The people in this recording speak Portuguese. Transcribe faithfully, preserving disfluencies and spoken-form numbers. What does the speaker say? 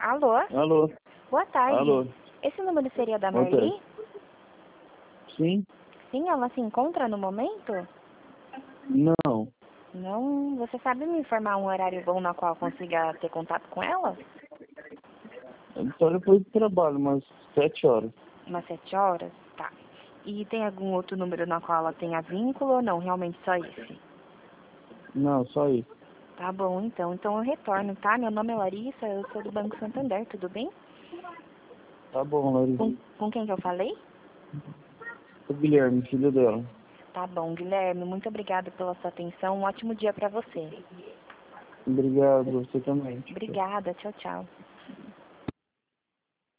Alô? Alô? Boa tarde. Alô? Esse número seria da Boa Marli? tarde. Sim? Sim, ela se encontra no momento? Não. Não, você sabe me informar um horário bom na qual eu consiga ter contato com ela? Só depois do trabalho, umas sete horas. Umas sete horas? Tá. E tem algum outro número na qual ela tenha vínculo ou não? Realmente só esse? Não, só isso. Tá bom, então. Então eu retorno, tá? Meu nome é Larissa, eu sou do Banco Santander, tudo bem? Tá bom, Larissa. Com, com quem que eu falei? O Guilherme, filho dela. Tá bom, Guilherme, muito obrigada pela sua atenção. Um ótimo dia pra você. Obrigado, você também. Obrigada, tchau, tchau.